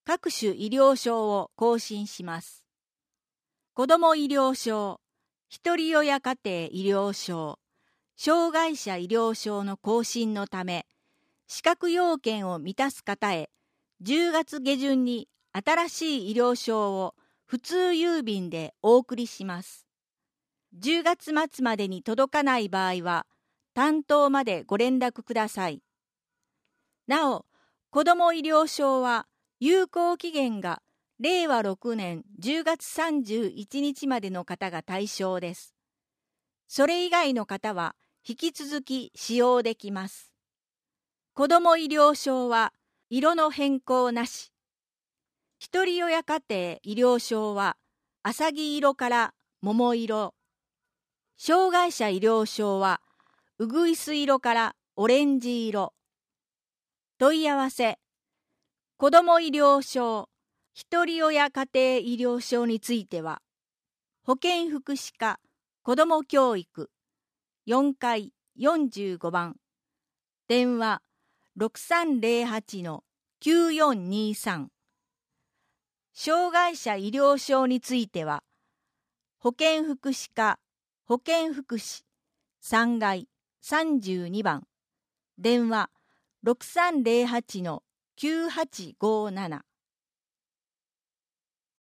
各種医療証を更新します。子ども医療証、ひとり親家庭医療証、障害者医療証の更新のため、資格要件を満たす方へ、10月下旬に新しい医療証を普通郵便でお送りします。10月末までに届かない場合は、担当までご連絡ください。なお、子ども医療証は有効期限が令和6年10月31日までの方が対象です。それ以外の方は引き続き使用できます。子ども医療証は色の変更なし。ひとり親家庭医療証は浅黄色から桃色。障害者医療証はうぐいす色からオレンジ色。問い合わせ。子ども医療証、ひとり親家庭医療証については、保健福祉課子ども教育4階45番、電話6308-9423。障害者医療証については、保健福祉課保健福祉3階32番、電話6308-9857。